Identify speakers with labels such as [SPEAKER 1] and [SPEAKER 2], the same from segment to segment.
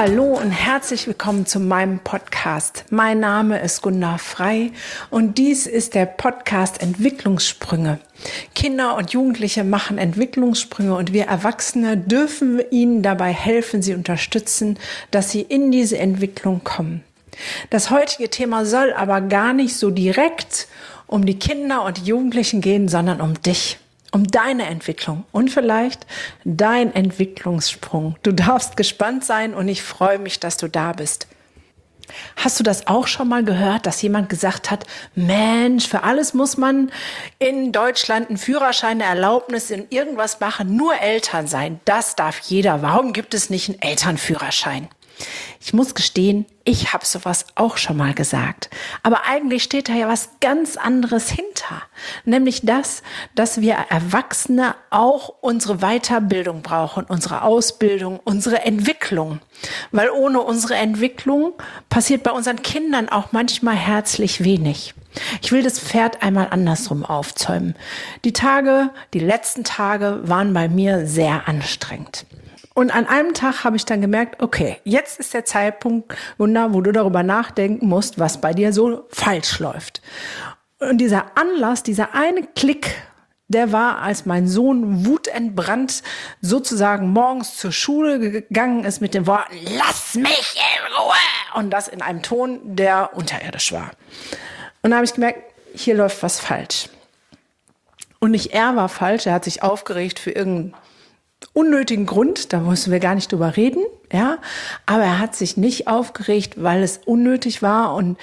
[SPEAKER 1] Hallo und herzlich willkommen zu meinem Podcast. Mein Name ist Gunda Frei und dies ist der Podcast Entwicklungssprünge. Kinder und Jugendliche machen Entwicklungssprünge und wir Erwachsene dürfen ihnen dabei helfen, sie unterstützen, dass sie in diese Entwicklung kommen. Das heutige Thema soll aber gar nicht so direkt um die Kinder und die Jugendlichen gehen, sondern um dich. Um deine Entwicklung und vielleicht dein Entwicklungssprung. Du darfst gespannt sein und ich freue mich, dass du da bist. Hast du das auch schon mal gehört, dass jemand gesagt hat, Mensch, für alles muss man in Deutschland einen Führerschein, eine Erlaubnis in irgendwas machen, nur Eltern sein. Das darf jeder. Warum gibt es nicht einen Elternführerschein? Ich muss gestehen, ich habe sowas auch schon mal gesagt. Aber eigentlich steht da ja was ganz anderes hinter. Nämlich das, dass wir Erwachsene auch unsere Weiterbildung brauchen, unsere Ausbildung, unsere Entwicklung. Weil ohne unsere Entwicklung passiert bei unseren Kindern auch manchmal herzlich wenig. Ich will das Pferd einmal andersrum aufzäumen. Die letzten Tage waren bei mir sehr anstrengend. Und an einem Tag habe ich dann gemerkt, okay, jetzt ist der Zeitpunkt, Gunda, wo du darüber nachdenken musst, was bei dir so falsch läuft. Und dieser Anlass, dieser eine Klick, der war, als mein Sohn wutentbrannt sozusagen morgens zur Schule gegangen ist mit den Worten, lass mich in Ruhe! Und das in einem Ton, der unterirdisch war. Und da habe ich gemerkt, hier läuft was falsch. Und nicht er war falsch, er hat sich aufgeregt für irgendeinen unnötigen Grund, da müssen wir gar nicht drüber reden, ja, aber er hat sich nicht aufgeregt, weil es unnötig war und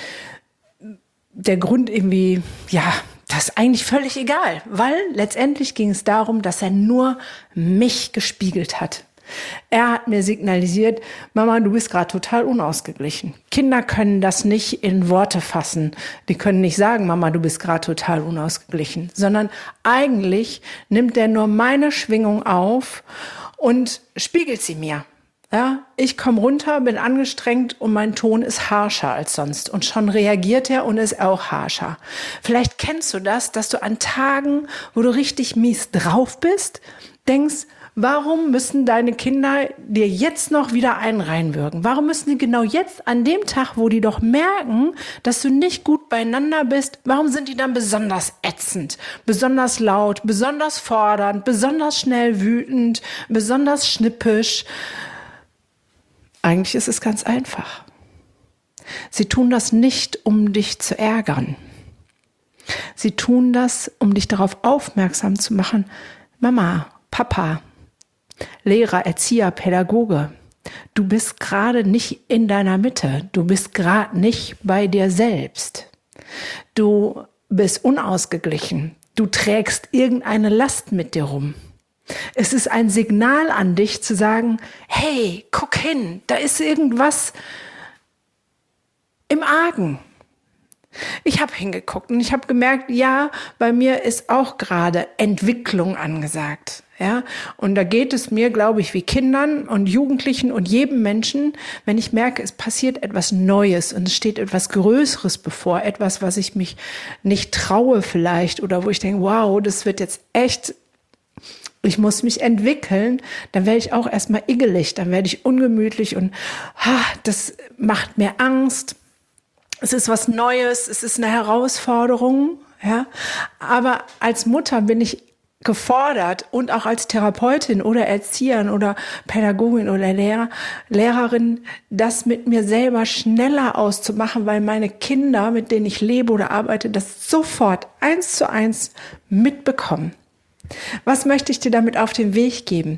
[SPEAKER 1] der Grund irgendwie, ja, das ist eigentlich völlig egal, weil letztendlich ging es darum, dass er nur mich gespiegelt hat. Er hat mir signalisiert, Mama, du bist gerade total unausgeglichen. Kinder können das nicht in Worte fassen. Die können nicht sagen, Mama, du bist gerade total unausgeglichen, sondern eigentlich nimmt er nur meine Schwingung auf und spiegelt sie mir. Ja, ich komme runter, bin angestrengt und mein Ton ist harscher als sonst. Und schon reagiert er und ist auch harscher. Vielleicht kennst du das, dass du an Tagen, wo du richtig mies drauf bist, denkst, warum müssen deine Kinder dir jetzt noch wieder einen reinwürgen? Warum müssen die genau jetzt an dem Tag, wo die doch merken, dass du nicht gut beieinander bist, warum sind die dann besonders ätzend, besonders laut, besonders fordernd, besonders schnell wütend, besonders schnippisch? Eigentlich ist es ganz einfach. Sie tun das nicht, um dich zu ärgern. Sie tun das, um dich darauf aufmerksam zu machen, Mama, Papa, Lehrer, Erzieher, Pädagoge, du bist gerade nicht in deiner Mitte, du bist gerade nicht bei dir selbst. Du bist unausgeglichen, du trägst irgendeine Last mit dir rum. Es ist ein Signal an dich zu sagen, hey, guck hin, da ist irgendwas im Argen. Ich habe hingeguckt und ich habe gemerkt, ja, bei mir ist auch gerade Entwicklung angesagt. Ja, und da geht es mir, glaube ich, wie Kindern und Jugendlichen und jedem Menschen, wenn ich merke, es passiert etwas Neues und es steht etwas Größeres bevor, etwas, was ich mich nicht traue vielleicht oder wo ich denke, wow, das wird jetzt echt, ich muss mich entwickeln, dann werde ich auch erstmal igelig, dann werde ich ungemütlich und das macht mir Angst. Es ist was Neues, es ist eine Herausforderung, ja. Aber als Mutter bin ich gefordert und auch als Therapeutin oder Erzieherin oder Pädagogin oder Lehrerin, das mit mir selber schneller auszumachen, weil meine Kinder, mit denen ich lebe oder arbeite, das sofort 1:1 mitbekommen. Was möchte ich dir damit auf den Weg geben?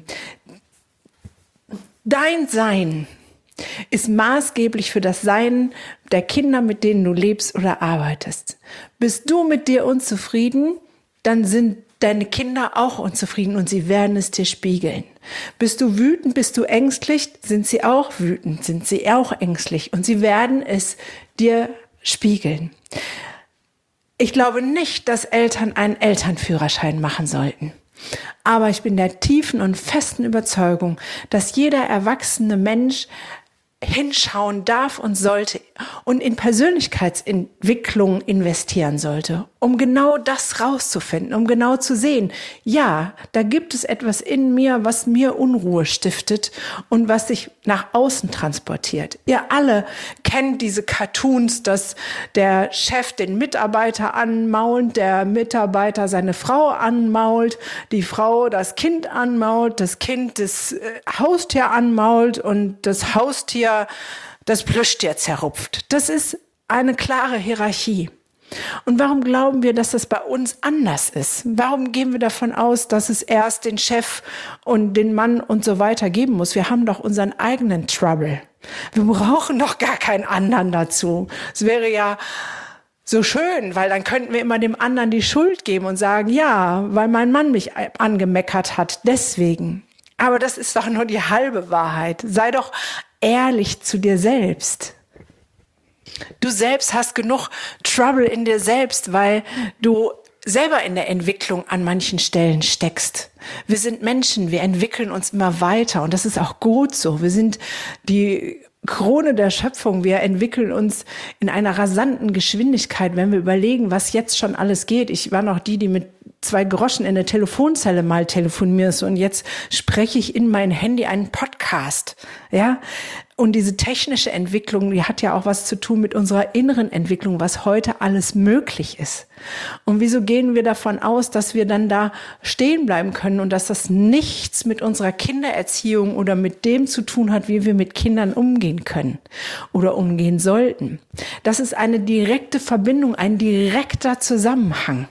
[SPEAKER 1] Dein Sein ist maßgeblich für das Sein der Kinder, mit denen du lebst oder arbeitest. Bist du mit dir unzufrieden, dann sind deine Kinder auch unzufrieden und sie werden es dir spiegeln. Bist du wütend, bist du ängstlich, sind sie auch wütend, sind sie auch ängstlich und sie werden es dir spiegeln. Ich glaube nicht, dass Eltern einen Elternführerschein machen sollten. Aber ich bin der tiefen und festen Überzeugung, dass jeder erwachsene Mensch hinschauen darf und sollte und in Persönlichkeitsentwicklung investieren sollte, um genau das rauszufinden, um genau zu sehen, ja, da gibt es etwas in mir, was mir Unruhe stiftet und was sich nach außen transportiert. Ihr alle kennt diese Cartoons, dass der Chef den Mitarbeiter anmault, der Mitarbeiter seine Frau anmault, die Frau das Kind anmault, das Kind das Haustier anmault und das Haustier das Plüschtier zerrupft. Das ist eine klare Hierarchie. Und warum glauben wir, dass das bei uns anders ist? Warum gehen wir davon aus, dass es erst den Chef und den Mann und so weiter geben muss? Wir haben doch unseren eigenen Trouble. Wir brauchen doch gar keinen anderen dazu. Es wäre ja so schön, weil dann könnten wir immer dem anderen die Schuld geben und sagen, ja, weil mein Mann mich angemeckert hat, deswegen. Aber das ist doch nur die halbe Wahrheit. Sei doch ehrlich zu dir selbst. Du selbst hast genug Trouble in dir selbst, weil du selber in der Entwicklung an manchen Stellen steckst. Wir sind Menschen, wir entwickeln uns immer weiter und das ist auch gut so. Wir sind die Krone der Schöpfung. Wir entwickeln uns in einer rasanten Geschwindigkeit, wenn wir überlegen, was jetzt schon alles geht. Ich war noch die mit 2 Groschen in der Telefonzelle mal telefonierst und jetzt spreche ich in mein Handy einen Podcast, ja? Und diese technische Entwicklung, die hat ja auch was zu tun mit unserer inneren Entwicklung, was heute alles möglich ist. Und wieso gehen wir davon aus, dass wir dann da stehen bleiben können und dass das nichts mit unserer Kindererziehung oder mit dem zu tun hat, wie wir mit Kindern umgehen können oder umgehen sollten? Das ist eine direkte Verbindung, ein direkter Zusammenhang.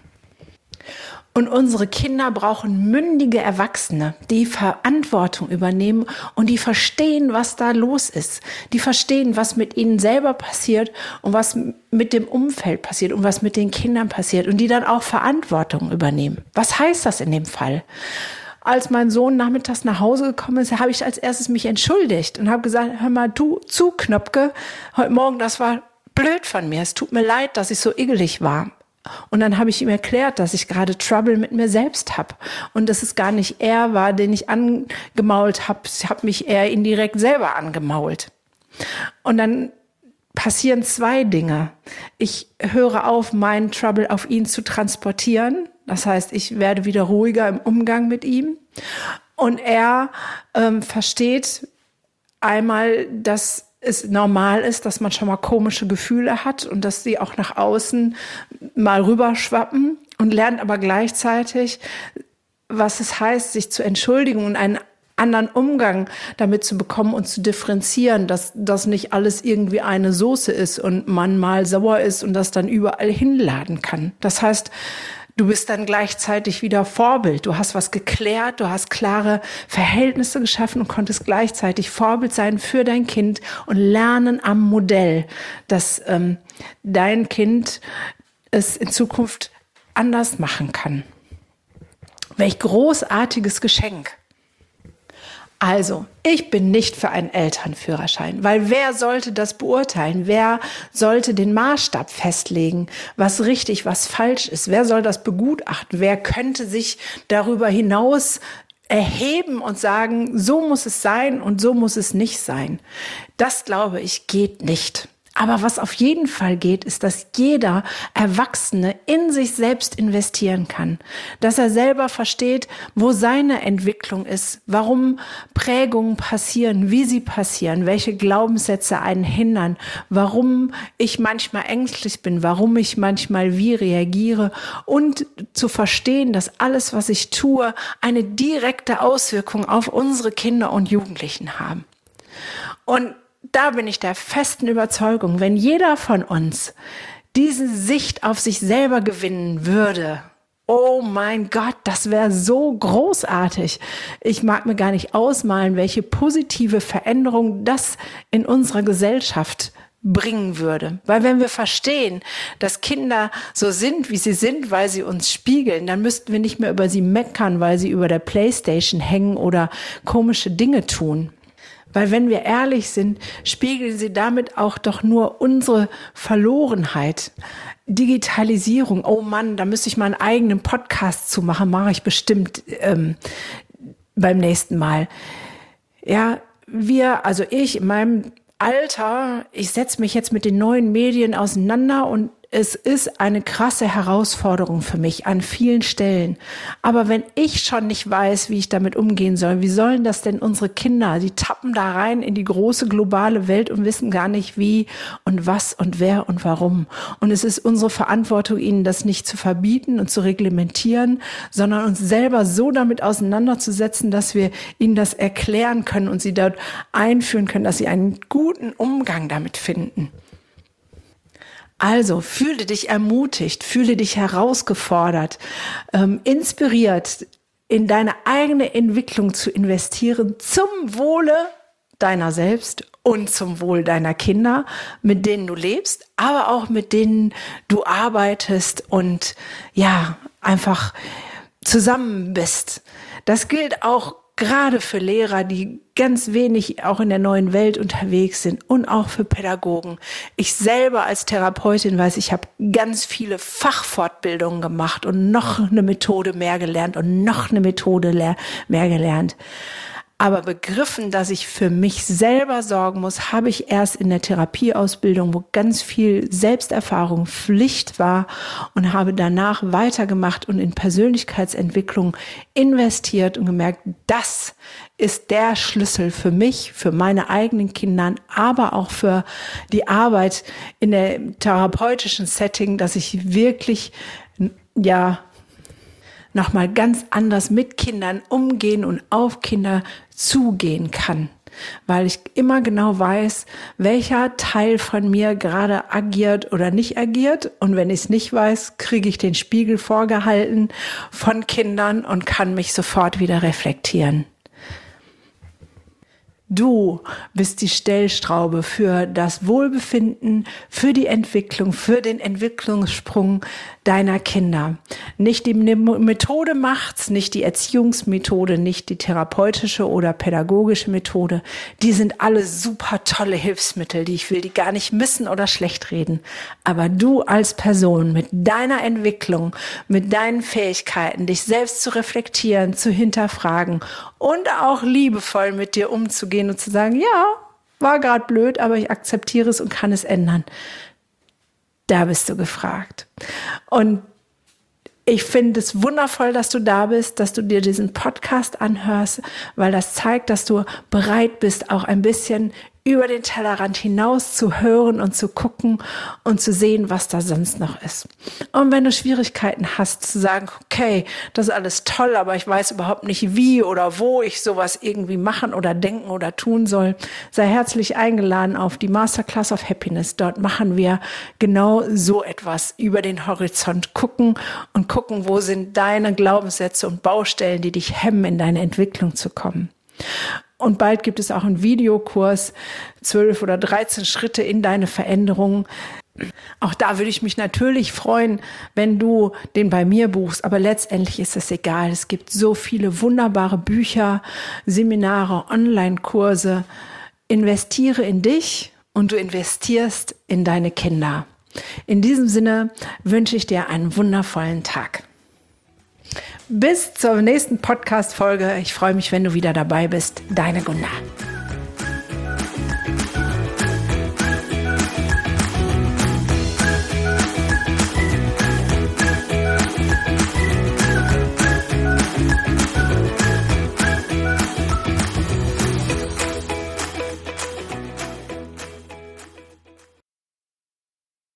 [SPEAKER 1] Und unsere Kinder brauchen mündige Erwachsene, die Verantwortung übernehmen und die verstehen, was da los ist. Die verstehen, was mit ihnen selber passiert und was mit dem Umfeld passiert und was mit den Kindern passiert und die dann auch Verantwortung übernehmen. Was heißt das in dem Fall? Als mein Sohn nachmittags nach Hause gekommen ist, habe ich als erstes mich entschuldigt und habe gesagt, hör mal, du zu, Knöpke, heute Morgen, das war blöd von mir. Es tut mir leid, dass ich so igelig war. Und dann habe ich ihm erklärt, dass ich gerade Trouble mit mir selbst habe und dass es gar nicht er war, den ich angemault habe. Ich habe mich eher indirekt selber angemault. Und dann passieren 2 Dinge. Ich höre auf, meinen Trouble auf ihn zu transportieren. Das heißt, ich werde wieder ruhiger im Umgang mit ihm. Und er versteht einmal, dass es normal ist, dass man schon mal komische Gefühle hat und dass sie auch nach außen mal rüberschwappen und lernt aber gleichzeitig, was es heißt, sich zu entschuldigen und einen anderen Umgang damit zu bekommen und zu differenzieren, dass das nicht alles irgendwie eine Soße ist und man mal sauer ist und das dann überall hinladen kann. Das heißt, du bist dann gleichzeitig wieder Vorbild. Du hast was geklärt, du hast klare Verhältnisse geschaffen und konntest gleichzeitig Vorbild sein für dein Kind und lernen am Modell, dass dein Kind es in Zukunft anders machen kann. Welch großartiges Geschenk. Also, ich bin nicht für einen Elternführerschein, weil wer sollte das beurteilen? Wer sollte den Maßstab festlegen, was richtig, was falsch ist? Wer soll das begutachten? Wer könnte sich darüber hinaus erheben und sagen, so muss es sein und so muss es nicht sein? Das, glaube ich, geht nicht. Aber was auf jeden Fall geht, ist, dass jeder Erwachsene in sich selbst investieren kann. Dass er selber versteht, wo seine Entwicklung ist, warum Prägungen passieren, wie sie passieren, welche Glaubenssätze einen hindern, warum ich manchmal ängstlich bin, warum ich manchmal wie reagiere und zu verstehen, dass alles, was ich tue, eine direkte Auswirkung auf unsere Kinder und Jugendlichen haben. Und da bin ich der festen Überzeugung, wenn jeder von uns diese Sicht auf sich selber gewinnen würde, oh mein Gott, das wäre so großartig. Ich mag mir gar nicht ausmalen, welche positive Veränderung das in unserer Gesellschaft bringen würde. Weil wenn wir verstehen, dass Kinder so sind, wie sie sind, weil sie uns spiegeln, dann müssten wir nicht mehr über sie meckern, weil sie über der Playstation hängen oder komische Dinge tun. Weil wenn wir ehrlich sind, spiegeln sie damit auch doch nur unsere Verlorenheit. Digitalisierung, oh Mann, da müsste ich mal einen eigenen Podcast zu machen, mache ich bestimmt beim nächsten Mal. Ja, also ich in meinem Alter, ich setze mich jetzt mit den neuen Medien auseinander und es ist eine krasse Herausforderung für mich an vielen Stellen. Aber wenn ich schon nicht weiß, wie ich damit umgehen soll, wie sollen das denn unsere Kinder? Die tappen da rein in die große globale Welt und wissen gar nicht wie und was und wer und warum. Und es ist unsere Verantwortung, ihnen das nicht zu verbieten und zu reglementieren, sondern uns selber so damit auseinanderzusetzen, dass wir ihnen das erklären können und sie dort einführen können, dass sie einen guten Umgang damit finden. Also fühle dich ermutigt, fühle dich herausgefordert, inspiriert, in deine eigene Entwicklung zu investieren, zum Wohle deiner selbst und zum Wohl deiner Kinder, mit denen du lebst, aber auch mit denen du arbeitest und ja, einfach zusammen bist. Das gilt auch gerade für Lehrer, die ganz wenig auch in der neuen Welt unterwegs sind und auch für Pädagogen. Ich selber als Therapeutin weiß, ich habe ganz viele Fachfortbildungen gemacht und noch eine Methode mehr gelernt und noch eine Methode mehr gelernt. Aber begriffen, dass ich für mich selber sorgen muss, habe ich erst in der Therapieausbildung, wo ganz viel Selbsterfahrung Pflicht war, und habe danach weitergemacht und in Persönlichkeitsentwicklung investiert und gemerkt, das ist der Schlüssel für mich, für meine eigenen Kinder, aber auch für die Arbeit in der therapeutischen Setting, dass ich wirklich, nochmal ganz anders mit Kindern umgehen und auf Kinder zugehen kann. Weil ich immer genau weiß, welcher Teil von mir gerade agiert oder nicht agiert. Und wenn ich es nicht weiß, kriege ich den Spiegel vorgehalten von Kindern und kann mich sofort wieder reflektieren. Du bist die Stellschraube für das Wohlbefinden, für die Entwicklung, für den Entwicklungssprung deiner Kinder. Nicht die Methode macht's, nicht die Erziehungsmethode, nicht die therapeutische oder pädagogische Methode. Die sind alle super tolle Hilfsmittel, die gar nicht missen oder schlecht reden. Aber du als Person mit deiner Entwicklung, mit deinen Fähigkeiten, dich selbst zu reflektieren, zu hinterfragen und auch liebevoll mit dir umzugehen und zu sagen, ja, war gerade blöd, aber ich akzeptiere es und kann es ändern. Da bist du gefragt. Und ich finde es wundervoll, dass du da bist, dass du dir diesen Podcast anhörst, weil das zeigt, dass du bereit bist, auch ein bisschen über den Tellerrand hinaus zu hören und zu gucken und zu sehen, was da sonst noch ist. Und wenn du Schwierigkeiten hast, zu sagen, okay, das ist alles toll, aber ich weiß überhaupt nicht, wie oder wo ich sowas irgendwie machen oder denken oder tun soll, sei herzlich eingeladen auf die Masterclass of Happiness. Dort machen wir genau so etwas, über den Horizont gucken und gucken, wo sind deine Glaubenssätze und Baustellen, die dich hemmen, in deine Entwicklung zu kommen. Und bald gibt es auch einen Videokurs, 12 oder 13 Schritte in deine Veränderung. Auch da würde ich mich natürlich freuen, wenn du den bei mir buchst. Aber letztendlich ist es egal. Es gibt so viele wunderbare Bücher, Seminare, Online-Kurse. Investiere in dich und du investierst in deine Kinder. In diesem Sinne wünsche ich dir einen wundervollen Tag. Bis zur nächsten Podcast-Folge. Ich freue mich, wenn du wieder dabei bist. Deine Gunda.